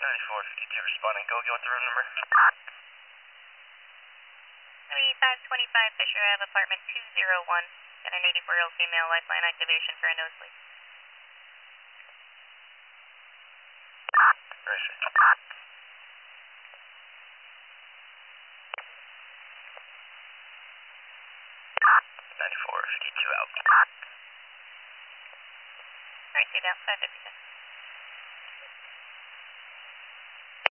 9452 responding. Go with the room number. 525 Fisher Ave, apartment 201. Got an 84-year-old female, lifeline activation for a nosebleed. Roger. 9452 out. Alright, see you now. 556.